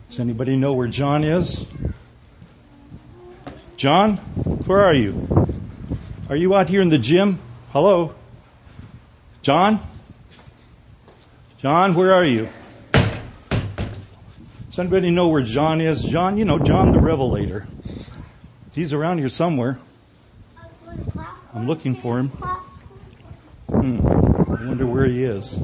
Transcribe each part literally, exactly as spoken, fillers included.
Does anybody know where John is? John, where are you? Are you out here in the gym? Hello? John? John, where are you? Does anybody know where John is? John, you know, John the Revelator. He's around here somewhere. I'm looking for him. Hmm. I wonder where he is.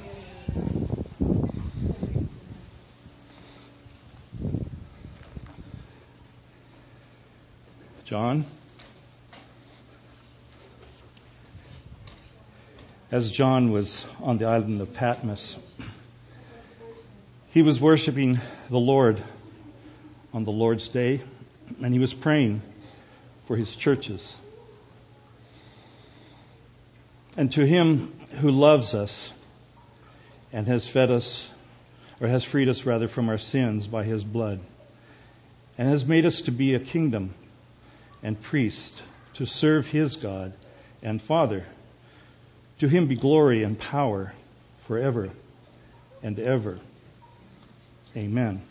John? As John was on the island of Patmos, he was worshiping the Lord on the Lord's Day, and he was praying for his churches. And to him who loves us and has fed us, or has freed us rather from our sins by his blood, and has made us to be a kingdom and priest to serve his God and Father, to him be glory and power forever and ever. Amen.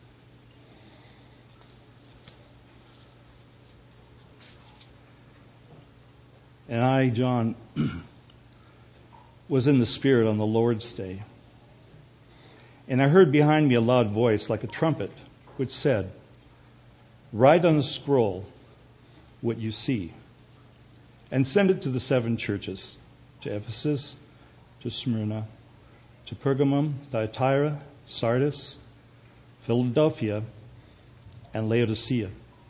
And I, John, was in the Spirit on the Lord's Day. And I heard behind me a loud voice like a trumpet, which said, "Write on a scroll what you see, and send it to the seven churches, to Ephesus, to Smyrna, to Pergamum, Thyatira, Sardis, Philadelphia, and Laodicea."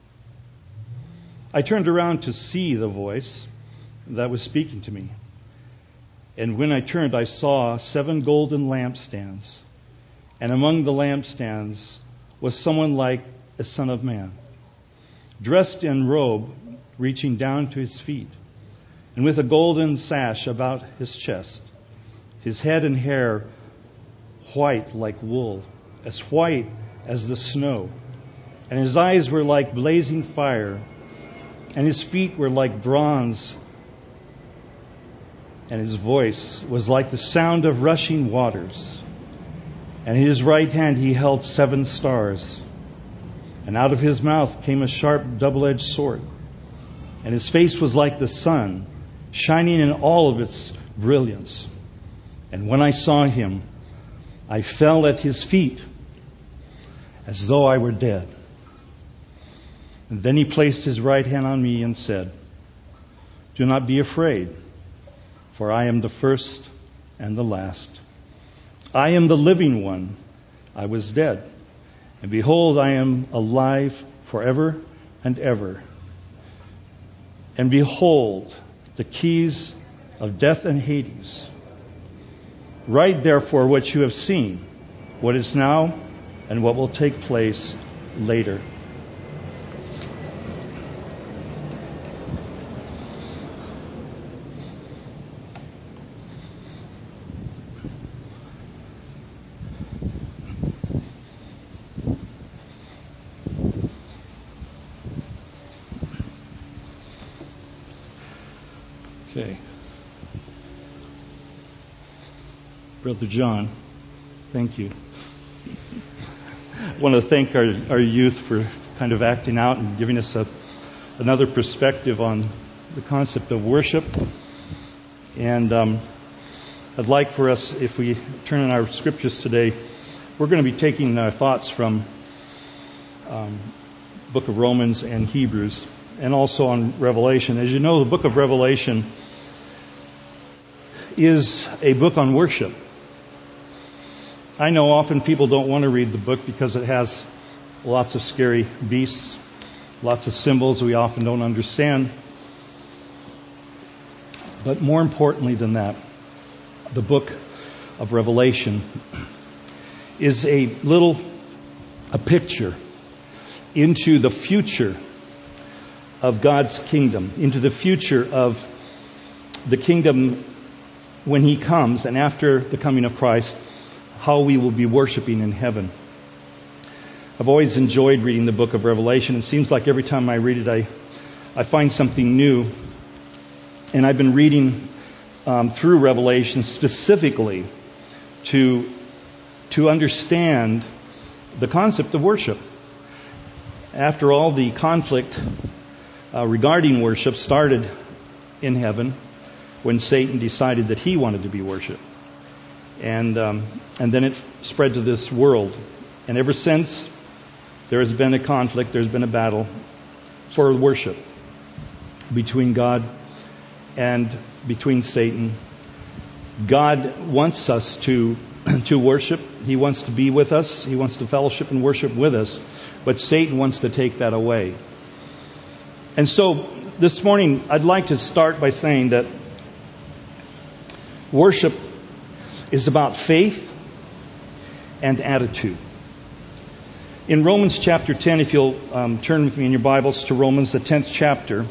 I turned around to see the voice that was speaking to me. And when I turned, I saw seven golden lampstands. And among the lampstands was someone like a son of man, dressed in robe reaching down to his feet, and with a golden sash about his chest, his head and hair white like wool, as white as the snow. And his eyes were like blazing fire, and his feet were like bronze, and his voice was like the sound of rushing waters. And in his right hand he held seven stars. And out of his mouth came a sharp double-edged sword. And his face was like the sun, shining in all of its brilliance. And when I saw him, I fell at his feet as though I were dead. And then he placed his right hand on me and said, "Do not be afraid, for I am the first and the last. I am the living one. I was dead, and behold, I am alive forever and ever. And behold, the keys of death and Hades. Write therefore what you have seen, what is now, and what will take place later." Okay. Brother John, thank you. I want to thank our, our youth for kind of acting out and giving us a, another perspective on the concept of worship. And um, I'd like for us, if we turn in our scriptures today, we're going to be taking uh, thoughts from um, book of Romans and Hebrews, and also on Revelation. As you know, the book of Revelation is a book on worship. I know often people don't want to read the book because it has lots of scary beasts, lots of symbols we often don't understand. But more importantly than that, the book of Revelation is a little, a picture into the future of God's kingdom, into the future of the kingdom when He comes, and after the coming of Christ, how we will be worshiping in heaven. I've always enjoyed reading the book of Revelation. It seems like every time I read it, I, I find something new. And I've been reading um, through Revelation specifically to, to understand the concept of worship. After all, the conflict uh, regarding worship started in heaven when Satan decided that he wanted to be worshipped. And um, and then it spread to this world. And ever since, there has been a conflict, there's been a battle for worship between God and between Satan. God wants us to to worship. He wants to be with us. He wants to fellowship and worship with us. But Satan wants to take that away. And so this morning, I'd like to start by saying that worship is about faith and attitude. In Romans chapter ten, if you'll um, turn with me in your Bibles to Romans, the tenth chapter,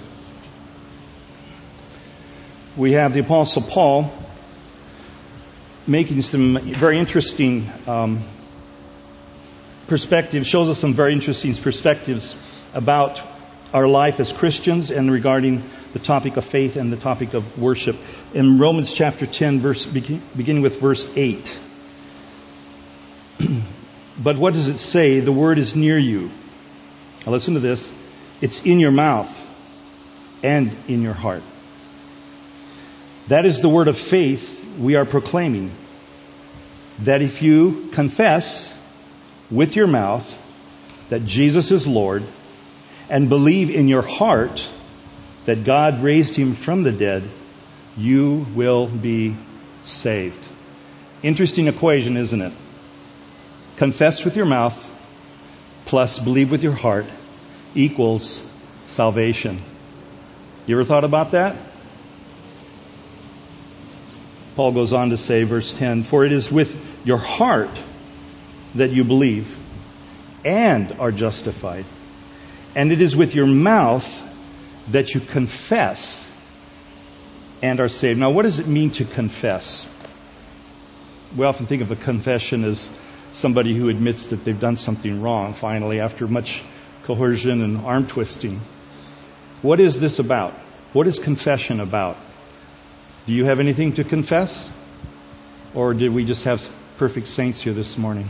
we have the Apostle Paul making some very interesting um, perspectives, shows us some very interesting perspectives about our life as Christians and regarding the topic of faith and the topic of worship. In Romans chapter ten, verse beginning with verse eight. But what does it say? The word is near you. Now listen to this. It's in your mouth and in your heart. That is the word of faith we are proclaiming. That if you confess with your mouth that Jesus is Lord and believe in your heart that God raised him from the dead, you will be saved. Interesting equation, isn't it? Confess with your mouth plus believe with your heart equals salvation. You ever thought about that? Paul goes on to say, verse ten, for it is with your heart that you believe and are justified. And it is with your mouth that you confess and are saved. Now, what does it mean to confess? We often think of a confession as somebody who admits that they've done something wrong, finally, after much coercion and arm twisting. What is this about? What is confession about? Do you have anything to confess? Or did we just have perfect saints here this morning?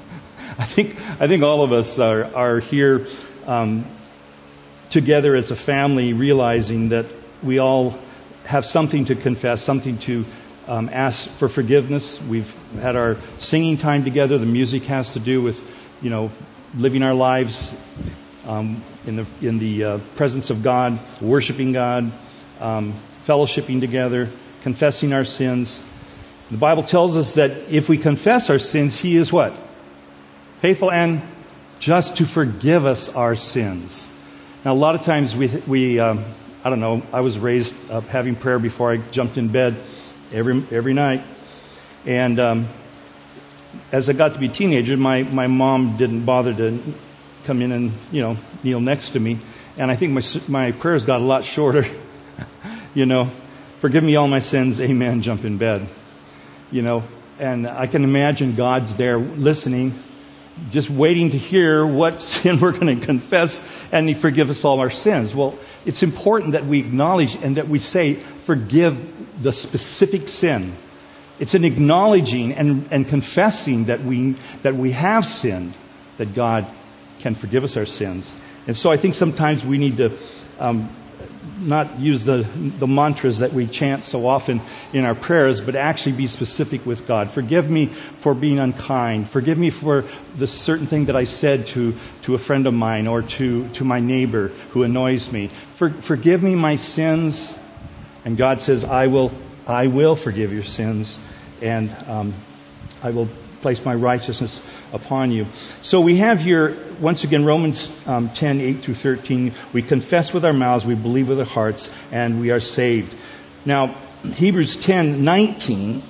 I think I think all of us are, are here um, together as a family, realizing that we all have something to confess, something to um, ask for forgiveness. We've had our singing time together. The music has to do with, you know, living our lives um, in the in the uh, presence of God, worshiping God, um, fellowshipping together, confessing our sins. The Bible tells us that if we confess our sins, He is what? Faithful and just to forgive us our sins. Now, a lot of times we, we um, I don't know, I was raised up having prayer before I jumped in bed every every night. And um, as I got to be a teenager, my, my mom didn't bother to come in and, you know, kneel next to me. And I think my my prayers got a lot shorter. You know, forgive me all my sins, amen, jump in bed. You know, and I can imagine God's there listening, just waiting to hear what sin we're going to confess, and He forgive us all our sins. Well, it's important that we acknowledge and that we say, forgive the specific sin. It's an acknowledging and, and confessing that we that we have sinned, that God can forgive us our sins. And so I think sometimes we need to um, not use the the mantras that we chant so often in our prayers, but actually be specific with God. Forgive me for being unkind. Forgive me for the certain thing that I said to, to a friend of mine or to, to my neighbor who annoys me. For, forgive me my sins. And God says, I will I will forgive your sins, and um, I will place my righteousness upon you. So we have here, once again, Romans um, ten, eight through thirteen. We confess with our mouths, we believe with our hearts, and we are saved. Now, Hebrews ten, nineteen.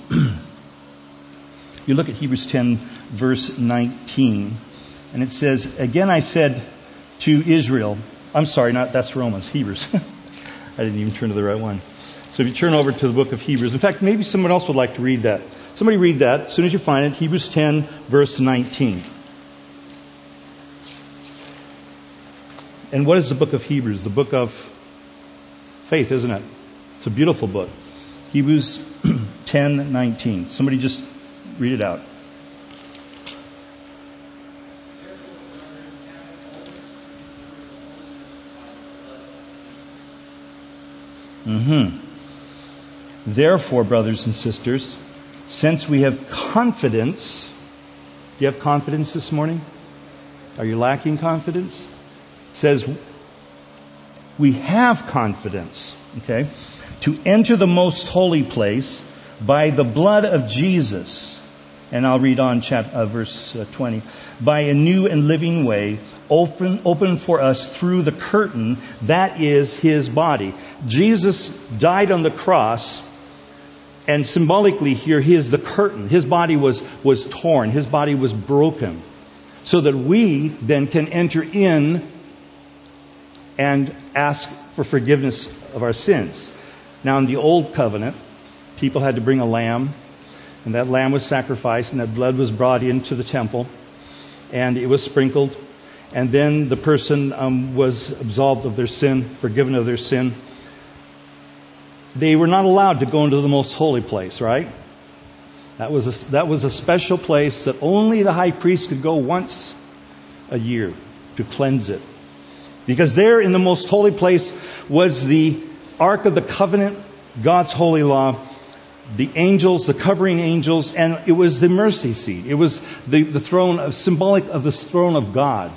You look at Hebrews ten, verse nineteen, and it says, again I said to Israel, I'm sorry, not that's Romans, Hebrews. I didn't even turn to the right one. So if you turn over to the book of Hebrews, in fact, maybe someone else would like to read that. Somebody read that as soon as you find it. Hebrews ten, verse nineteen. And what is the book of Hebrews? The book of faith, isn't it? It's a beautiful book. Hebrews ten, nineteen. Somebody just read it out. Mm-hmm. Therefore, brothers and sisters, since we have confidence, do you have confidence this morning? Are you lacking confidence? It says, we have confidence, okay, to enter the most holy place by the blood of Jesus. And I'll read on chapter, uh, verse uh, twenty. By a new and living way, open, open for us through the curtain, that is His body. Jesus died on the cross, and symbolically here, He is the curtain. His body was, was torn. His body was broken. So that we then can enter in and ask for forgiveness of our sins. Now, in the Old Covenant, people had to bring a lamb, and that lamb was sacrificed, and that blood was brought into the temple, and it was sprinkled, and then the person um, was absolved of their sin, forgiven of their sin. They were not allowed to go into the most holy place, right? That was a, that was a special place that only the high priest could go once a year to cleanse it. Because there in the most holy place was the Ark of the Covenant, God's holy law, the angels, the covering angels, and it was the mercy seat. It was the, the throne, of, symbolic of the throne of God.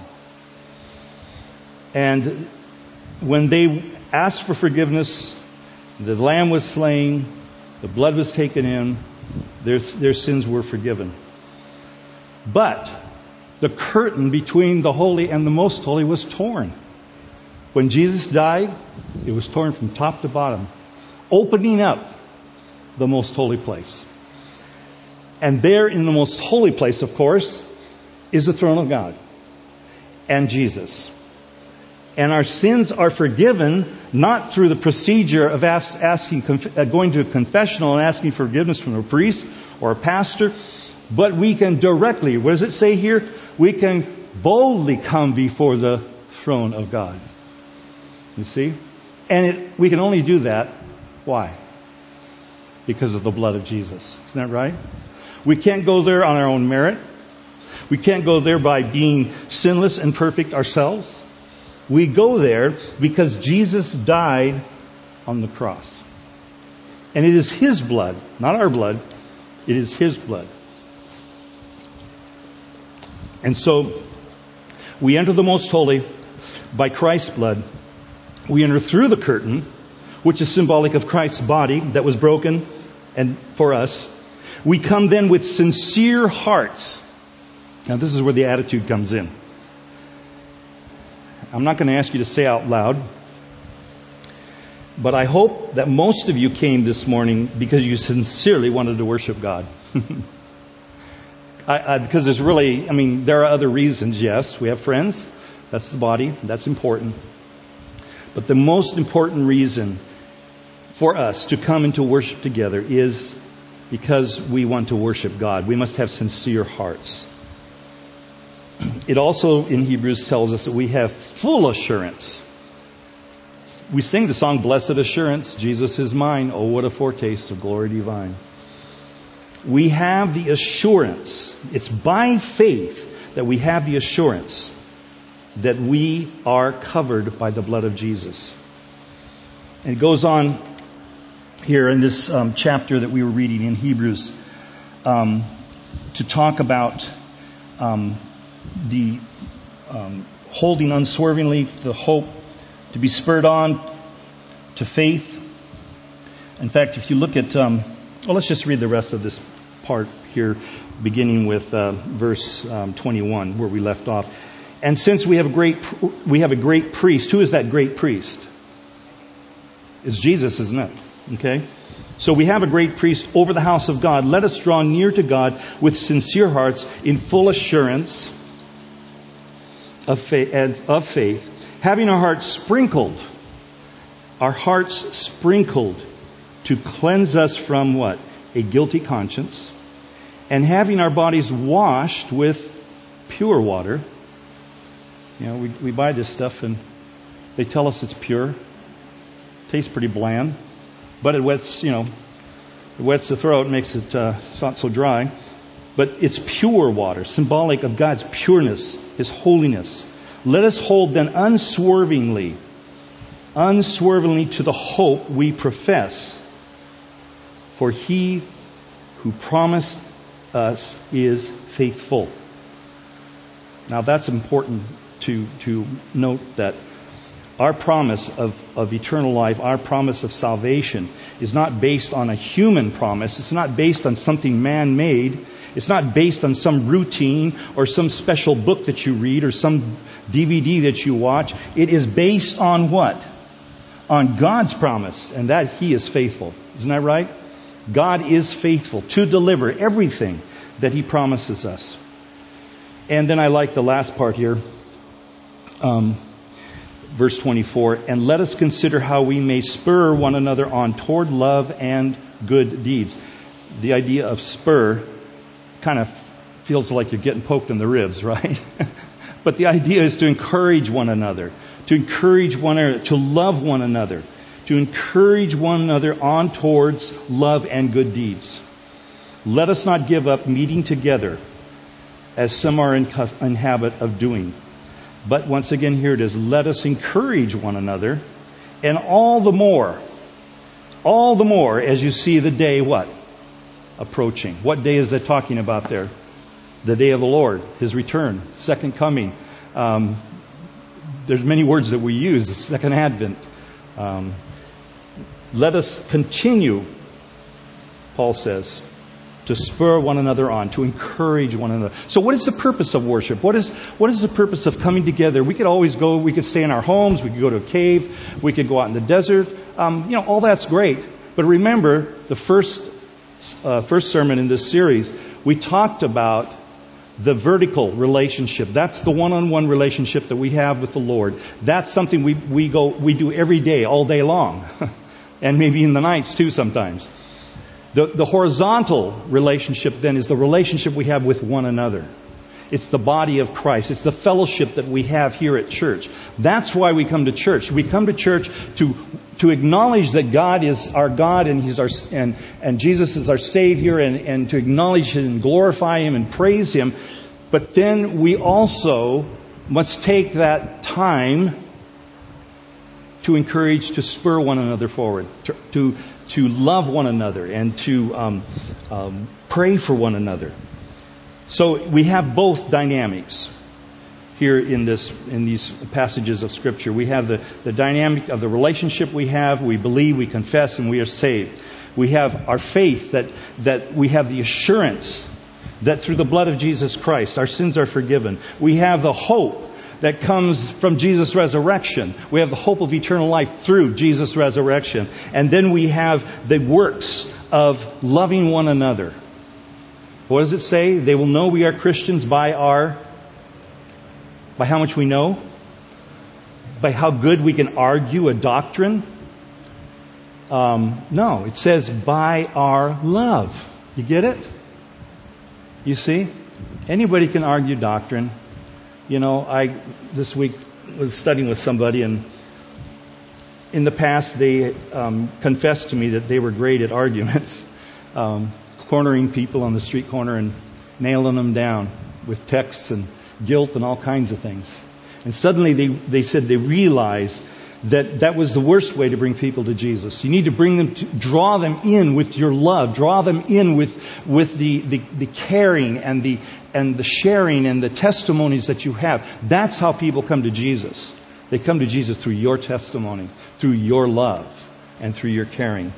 And when they asked for forgiveness, the lamb was slain, the blood was taken in, their, their sins were forgiven. But the curtain between the holy and the most holy was torn. When Jesus died, it was torn from top to bottom, opening up the most holy place. And there in the most holy place, of course, is the throne of God and Jesus. And our sins are forgiven not through the procedure of asking, going to a confessional and asking forgiveness from a priest or a pastor, but we can directly, what does it say here? We can boldly come before the throne of God. You see? And it, we can only do that. Why? Because of the blood of Jesus. Isn't that right? We can't go there on our own merit. We can't go there by being sinless and perfect ourselves. We go there because Jesus died on the cross. And it is His blood, not our blood. It is His blood. And so, we enter the most holy by Christ's blood. We enter through the curtain, which is symbolic of Christ's body that was broken and for us. We come then with sincere hearts. Now this is where the attitude comes in. I'm not going to ask you to say out loud, but I hope that most of you came this morning because you sincerely wanted to worship God. I, I, because there's really, I mean, there are other reasons, yes. We have friends. That's the body. That's important. But the most important reason for us to come into worship together is because we want to worship God. We must have sincere hearts. It also in Hebrews tells us that we have full assurance. We sing the song, Blessed Assurance, Jesus is mine. Oh, what a foretaste of glory divine. We have the assurance. It's by faith that we have the assurance that we are covered by the blood of Jesus. And it goes on here in this um, chapter that we were reading in Hebrews um, to talk about um, the um, holding unswervingly to hope, to be spurred on to faith. In fact, if you look at, um, well, let's just read the rest of this part here, beginning with uh, verse um, twenty-one, where we left off. And since we have a great, we have a great priest. Who is that great priest? It's Jesus, isn't it? Okay. So we have a great priest over the house of God. Let us draw near to God with sincere hearts, in full assurance of faith, of faith, having our hearts sprinkled, our hearts sprinkled to cleanse us from what? A guilty conscience, and having our bodies washed with pure water. You know, we, we buy this stuff and they tell us it's pure. Tastes pretty bland, but it wets, you know, it wets the throat, makes it uh, it's not so dry. But it's pure water, symbolic of God's pureness, His holiness. Let us hold then unswervingly unswervingly to the hope we profess. For he who promised us is faithful. Now that's important to, to note, that our promise of, of eternal life, our promise of salvation, is not based on a human promise. It's not based on something man-made. It's not based on some routine or some special book that you read or some D V D that you watch. It is based on what? On God's promise, and that He is faithful. Isn't that right? God is faithful to deliver everything that He promises us. And then I like the last part here. Um, verse twenty-four, and let us consider how we may spur one another on toward love and good deeds. The idea of spur kind of feels like you're getting poked in the ribs, right? But the idea is to encourage one another, to encourage one another, to love one another, to encourage one another on towards love and good deeds. Let us not give up meeting together, as some are in, in habit of doing. But once again, here it is. Let us encourage one another, and all the more, all the more as you see the day, what? Approaching. What day is it talking about there? The day of the Lord, His return, second coming. Um, there's many words that we use, the second advent. Um, let us continue, Paul says, to spur one another on, to encourage one another. So what is the purpose of worship? What is what is the purpose of coming together? We could always go, we could stay in our homes, we could go to a cave, we could go out in the desert. Um, you know, all that's great. But remember, the first uh, first sermon in this series, we talked about the vertical relationship. That's the one-on-one relationship that we have with the Lord. That's something we we go we do every day, all day long, and maybe in the nights too sometimes. The, the horizontal relationship then is the relationship we have with one another. It's the body of Christ. It's the fellowship that we have here at church. That's why we come to church. We come to church to to acknowledge that God is our God and He's our and and Jesus is our Savior, and, and to acknowledge Him and glorify Him and praise Him. But then we also must take that time to encourage, to spur one another forward, to to, to love one another, and to um, um, pray for one another. So we have both dynamics here in this in these passages of Scripture. We have the, the dynamic of the relationship we have. We believe, we confess, and we are saved. We have our faith that that we have the assurance that through the blood of Jesus Christ our sins are forgiven. We have the hope that comes from Jesus' resurrection. We have the hope of eternal life through Jesus' resurrection. And then we have the works of loving one another. What does it say? They will know we are Christians by our, by how much we know? By how good we can argue a doctrine? Um, no, it says by our love. You get it? You see? Anybody can argue doctrine. You know, I this week was studying with somebody, and in the past they um, confessed to me that they were great at arguments, um, cornering people on the street corner and nailing them down with texts and guilt and all kinds of things. And suddenly they, they said they realized that that was the worst way to bring people to Jesus. You need to bring them to, draw them in with your love, draw them in with with the, the, the caring and the and the sharing and the testimonies that you have. That's how people come to Jesus. They come to Jesus through your testimony, through your love, and through your caring.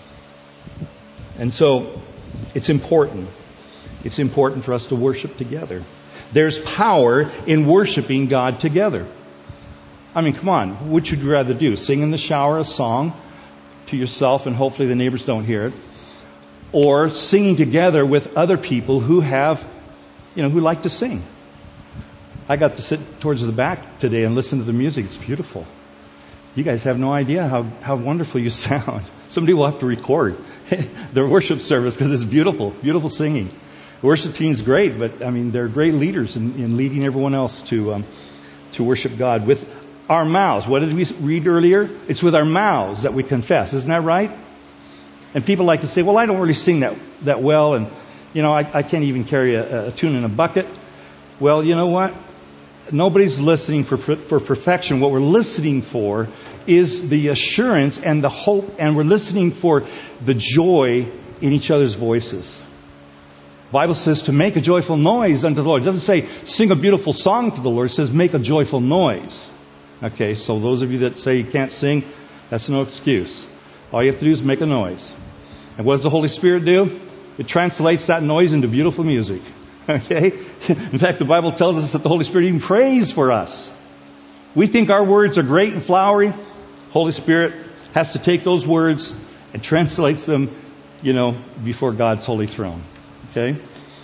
And so it's important. It's important for us to worship together. There's power in worshiping God together. I mean, come on, which would you rather do? Sing in the shower a song to yourself and hopefully the neighbors don't hear it? Or singing together with other people who have, you know, who like to sing? I got to sit towards the back today and listen to the music. It's beautiful. You guys have no idea how, how wonderful you sound. Somebody will have to record their worship service because it's beautiful, beautiful singing. The worship team's great, but I mean, they're great leaders in, in leading everyone else to um, to worship God with our mouths. What did we read earlier? It's with our mouths that we confess. Isn't that right? And people like to say, well, I don't really sing that, that well, and, you know, I, I can't even carry a, a tune in a bucket. Well, you know what? nobody's listening for, for perfection. What we're listening for is the assurance and the hope, and we're listening for the joy in each other's voices. The Bible says to make a joyful noise unto the Lord. It doesn't say sing a beautiful song to the Lord. It says make a joyful noise. Okay, so those of you that say you can't sing, that's no excuse. All you have to do is make a noise. And what does the Holy Spirit do? It translates that noise into beautiful music. Okay? In fact, the Bible tells us that the Holy Spirit even prays for us. We think our words are great and flowery. Holy Spirit has to take those words and translates them, you know, before God's holy throne. Okay?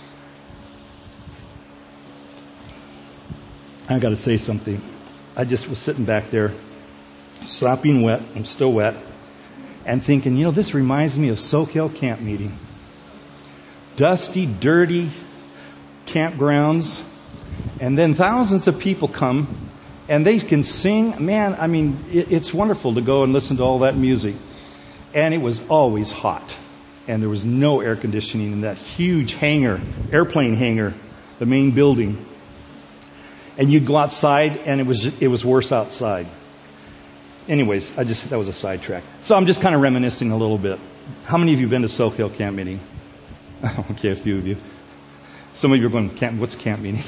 I got to say something. I just was sitting back there, sopping wet. I'm still wet. And thinking, you know, this reminds me of Soquel camp meeting. Dusty, dirty campgrounds. And then thousands of people come and they can sing. Man, I mean, it, it's wonderful to go and listen to all that music. And it was always hot. And there was no air conditioning in that huge hangar, airplane hangar, the main building. And you'd go outside and it was it was worse outside. Anyways, I just that was a sidetrack. So I'm just kind of reminiscing a little bit. How many of you have been to Soquel camp meeting? Okay, a few of you. Some of you are going, camp, what's camp meeting?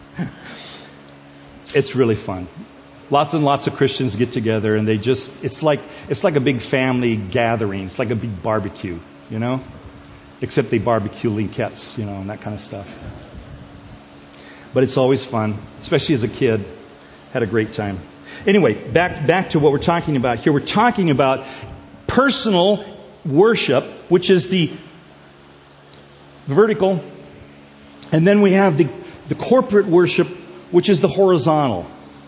It's really fun. Lots and lots of Christians get together and they just, it's like, it's like a big family gathering. It's like a big barbecue, you know? Except they barbecue linkettes, you know, and that kind of stuff. But it's always fun, especially as a kid. Had a great time. Anyway, back, back to what we're talking about here. We're talking about personal worship, which is the vertical. And then we have the, the corporate worship, which is the horizontal.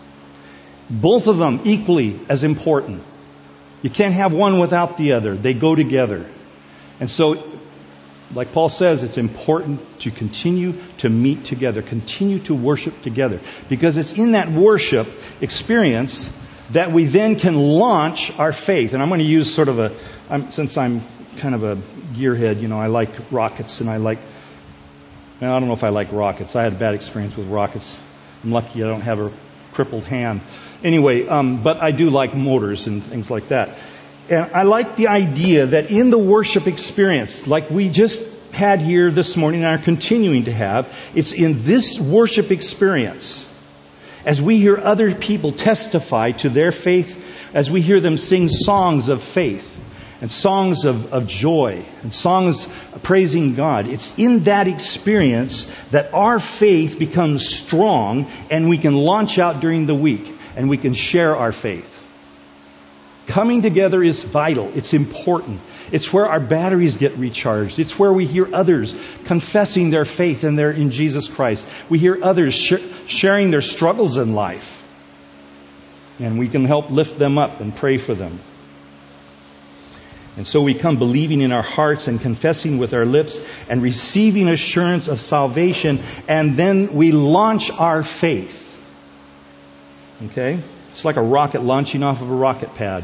Both of them equally as important. You can't have one without the other. They go together. And so, like Paul says, it's important to continue to meet together, continue to worship together. Because it's in that worship experience that we then can launch our faith. And I'm going to use sort of a, I'm, since I'm kind of a gearhead, you know, I like rockets and I like, I don't know if I like rockets. I had a bad experience with rockets. I'm lucky I don't have a crippled hand. Anyway, um, but I do like motors and things like that. And I like the idea that in the worship experience, like we just had here this morning and are continuing to have, it's in this worship experience, as we hear other people testify to their faith, as we hear them sing songs of faith and songs of, of joy and songs praising God, it's in that experience that our faith becomes strong and we can launch out during the week and we can share our faith. Coming together is vital. It's important. It's where our batteries get recharged. It's where we hear others confessing their faith in their in Jesus Christ. We hear others sh- sharing their struggles in life. And we can help lift them up and pray for them. And so we come believing in our hearts and confessing with our lips and receiving assurance of salvation. And then we launch our faith. Okay? It's like a rocket launching off of a rocket pad.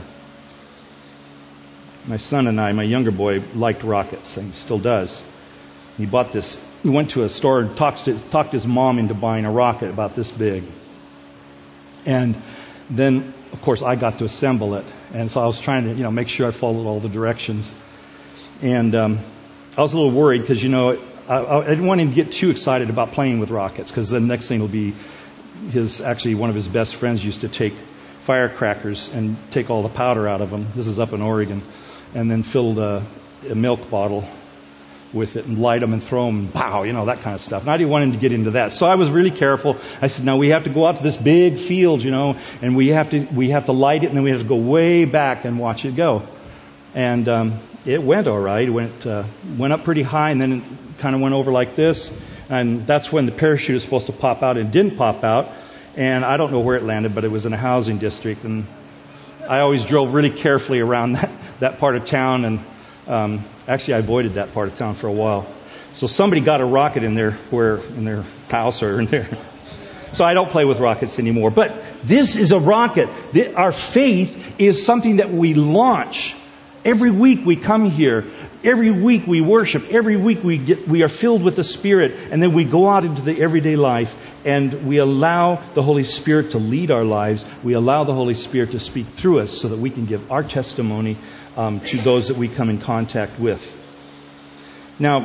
My son and I, my younger boy, liked rockets, and he still does. He bought this. He went to a store and talked to, talked his mom into buying a rocket about this big. And then, of course, I got to assemble it. And so I was trying to, you know, make sure I followed all the directions. And um, I was a little worried because, you know, I, I didn't want him to get too excited about playing with rockets, because the next thing will be his, actually one of his best friends used to take firecrackers and take all the powder out of them. This is up in Oregon. And then filled a, a milk bottle with it and light them and throw them and pow, you know, that kind of stuff. And I didn't want him to get into that. So I was really careful. I said, no, we have to go out to this big field, you know, and we have to, we have to light it, and then we have to go way back and watch it go. And, um, it went all right. It went, uh, went up pretty high, and then it kind of went over like this. And that's when the parachute is supposed to pop out, and it didn't pop out. And I don't know where it landed, but it was in a housing district. And I always drove really carefully around that, that part of town. And um, actually, I avoided that part of town for a while. So somebody got a rocket in their where in their house or in there. So I don't play with rockets anymore. But this is a rocket. Our faith is something that we launch Every week we come here. Every week we worship. Every week we get, we are filled with the Spirit. And then we go out into the everyday life and we allow the Holy Spirit to lead our lives. We allow the Holy Spirit to speak through us so that we can give our testimony um, to those that we come in contact with. Now,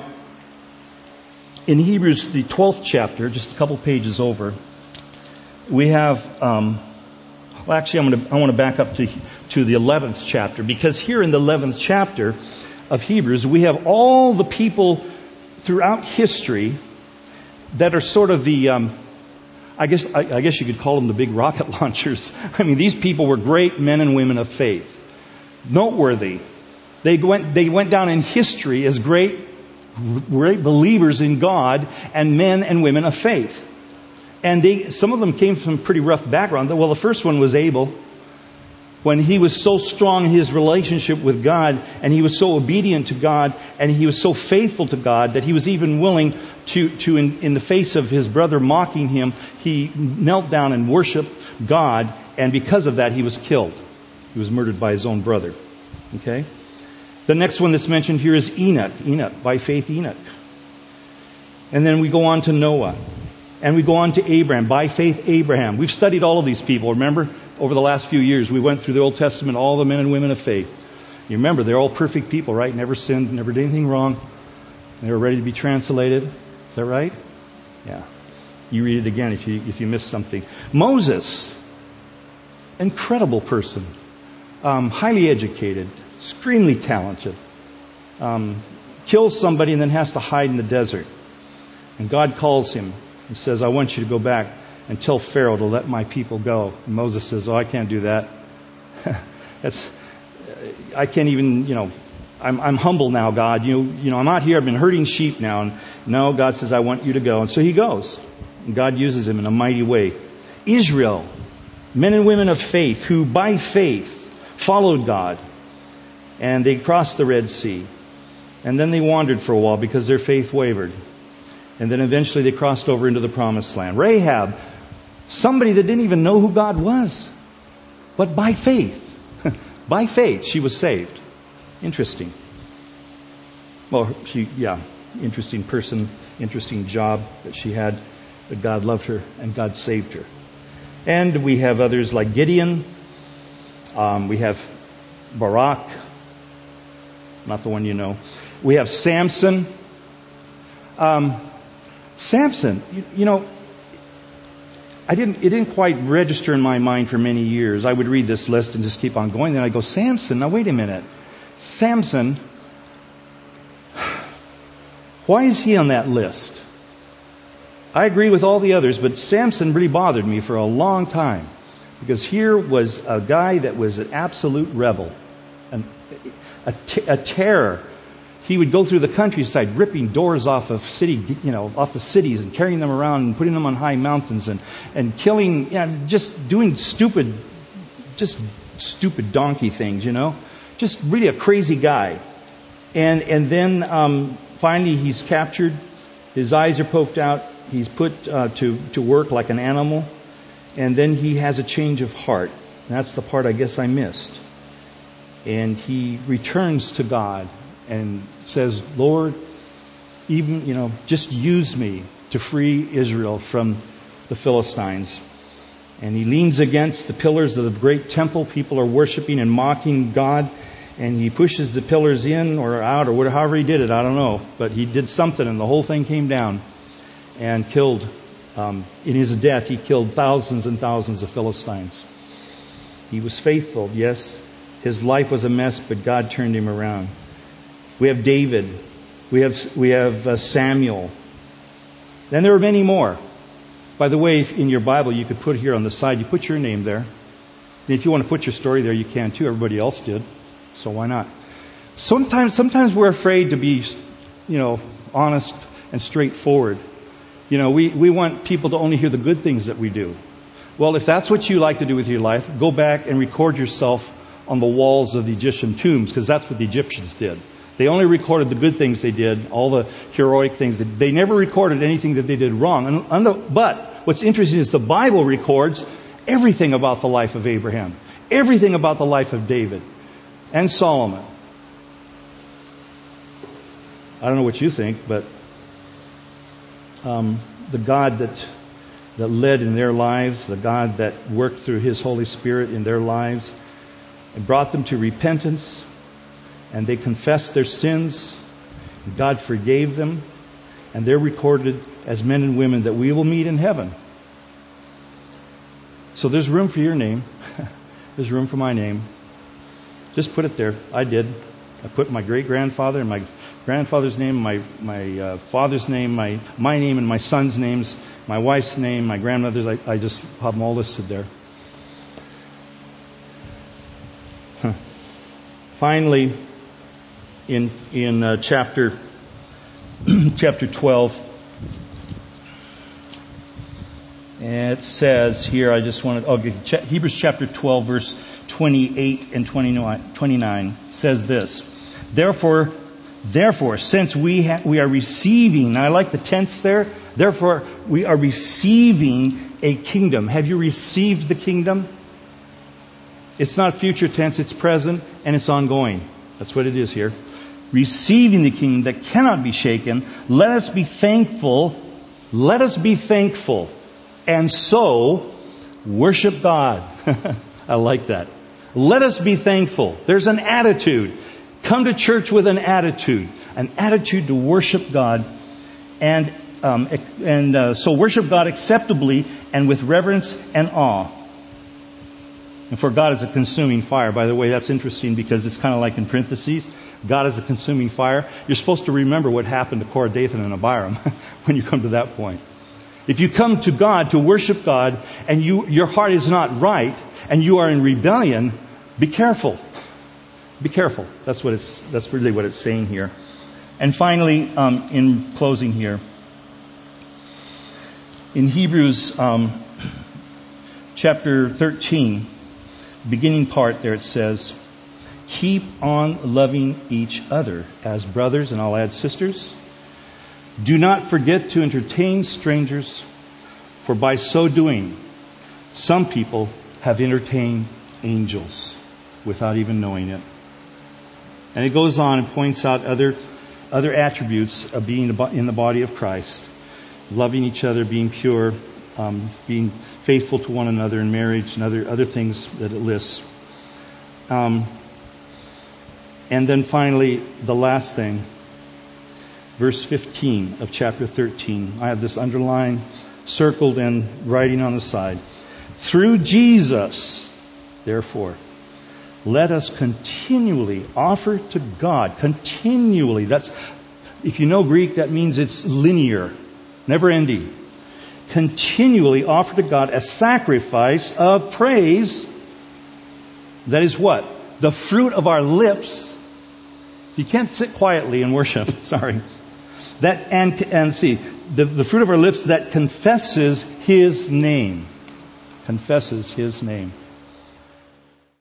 in Hebrews, the twelfth chapter, just a couple pages over, we have... Um, well, actually, I'm going to, I want to back up to, to the eleventh chapter, because here in the eleventh chapter of Hebrews, we have all the people throughout history that are sort of the, um, I guess, I, I guess you could call them the big rocket launchers. I mean, these people were great men and women of faith, noteworthy. They went, they went down in history as great, great believers in God and men and women of faith. And they, some of them came from pretty rough background. Well, the first one was Abel. When he was so strong in his relationship with God, and he was so obedient to God, and he was so faithful to God, that he was even willing to, to in, in the face of his brother mocking him, he knelt down and worshiped God, and because of that, he was killed. He was murdered by his own brother. Okay? The next one that's mentioned here is Enoch. Enoch, by faith Enoch. And then we go on to Noah. And we go on to Abraham, by faith Abraham. We've studied all of these people, remember? Over the last few years, we went through the Old Testament, all the men and women of faith. You remember, they're all perfect people, right? Never sinned, never did anything wrong. They were ready to be translated. Is that right? Yeah. You read it again if you if you missed something. Moses, incredible person. Um, highly educated, extremely talented. Um, kills somebody and then has to hide in the desert. And God calls him. He says, I want you to go back and tell Pharaoh to let my people go. And Moses says, oh, I can't do that. That's, I can't even, you know, I'm, I'm humble now, God. You, you know, I'm out here, I've been herding sheep now. And no, God says, I want you to go. And so he goes. And God uses him in a mighty way. Israel, men and women of faith who by faith followed God. And they crossed the Red Sea. And then they wandered for a while because their faith wavered. And then eventually they crossed over into the Promised Land. Rahab, somebody that didn't even know who God was. But by faith, by faith, she was saved. Interesting. Well, she, yeah, interesting person, interesting job that she had. But God loved her and God saved her. And we have others like Gideon. Um, we have Barak. Not the one you know. We have Samson. Um... Samson, you, you know, I didn't, it didn't quite register in my mind for many years. I would read this list and just keep on going. Then I go, Samson, now wait a minute. Samson, why is he on that list? I agree with all the others, but Samson really bothered me for a long time. Because here was a guy that was an absolute rebel. An, a, t- a terror. He would go through the countryside, ripping doors off of city, you know, off the cities, and carrying them around and putting them on high mountains, and and killing, you know, just doing stupid, just stupid donkey things, you know, just really a crazy guy. And and then um, finally he's captured. His eyes are poked out. He's put uh, to to work like an animal, and then he has a change of heart. And that's the part I guess I missed. And he returns to God. And says, Lord, even, you know, just use me to free Israel from the Philistines. And he leans against the pillars of the great temple. People are worshiping and mocking God. And he pushes the pillars in or out or whatever, however he did it, I don't know. But he did something and the whole thing came down and killed, um, in his death, he killed thousands and thousands of Philistines. He was faithful, yes. His life was a mess, but God turned him around. We have David. We have we have uh, Samuel. Then there are many more. By the way, if in your Bible, you could put here on the side, you put your name there. And if you want to put your story there, you can too. Everybody else did. So why not? Sometimes, sometimes we're afraid to be, you know, honest and straightforward. You know, we, we want people to only hear the good things that we do. Well, if that's what you like to do with your life, go back and record yourself on the walls of the Egyptian tombs, because that's what the Egyptians did. They only recorded the good things they did, all the heroic things. They never recorded anything that they did wrong. But what's interesting is the Bible records everything about the life of Abraham, everything about the life of David and Solomon I don't know what you think, but um, the God that that led in their lives, the God that worked through His Holy Spirit in their lives and brought them to repentance, and they confessed their sins, and God forgave them, and they're recorded as men and women that we will meet in heaven. So there's room for your name. There's room for my name. Just put it there. I did. I put my great-grandfather and my grandfather's name, my my uh, father's name, my my name and my son's names, my wife's name, my grandmother's. I, I just have them all listed there. Huh. Finally, in in uh, chapter chapter twelve, it says here. I just wanted. Oh, Hebrews chapter twelve, verse twenty-eight and twenty-nine says this. Therefore, therefore, since we ha- we are receiving, I like the tense there. Therefore, we are receiving a kingdom. Have you received the kingdom? It's not future tense, it's present and it's ongoing. That's what it is here. Receiving the kingdom that cannot be shaken. Let us be thankful. Let us be thankful. And so, worship God. I like that. Let us be thankful. There's an attitude. Come to church with an attitude. An attitude to worship God. And um, and uh, so worship God acceptably and with reverence and awe. And for God is a consuming fire. By the way, that's interesting because it's kind of like in parentheses. God is a consuming fire. You're supposed to remember what happened to Korah, Dathan, and Abiram when you come to that point. If you come to God to worship God and you your heart is not right and you are in rebellion, be careful. Be careful. That's what it's. That's really what it's saying here. And finally, um, in closing here, in Hebrews um, chapter thirteen, beginning part there, it says, "Keep on loving each other as brothers," and I'll add sisters. "Do not forget to entertain strangers, for by so doing, some people have entertained angels without even knowing it." And it goes on and points out other other attributes of being in the body of Christ. Loving each other, being pure, um, being faithful to one another in marriage, and other, other things that it lists. Um, and then finally, the last thing, verse fifteen of chapter thirteen. I have this underlined, circled, and writing on the side. "Through Jesus, therefore, let us continually offer to God," continually. That's, if you know Greek, that means it's linear, never ending. "Continually offer to God a sacrifice of praise." That is what? The fruit of our lips. You can't sit quietly and worship. Sorry. That and and see the, the fruit of our lips that confesses His name. Confesses His name.